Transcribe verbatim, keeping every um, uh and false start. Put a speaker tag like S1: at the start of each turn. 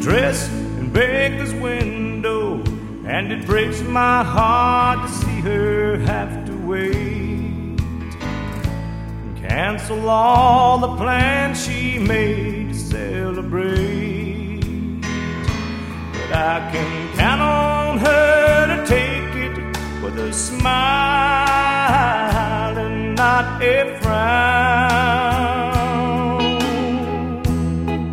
S1: dress in Baker's window, and it breaks my heart to see her have to wait and cancel all the plans she made to celebrate. But I can count on her to take it with a smile and not a frown.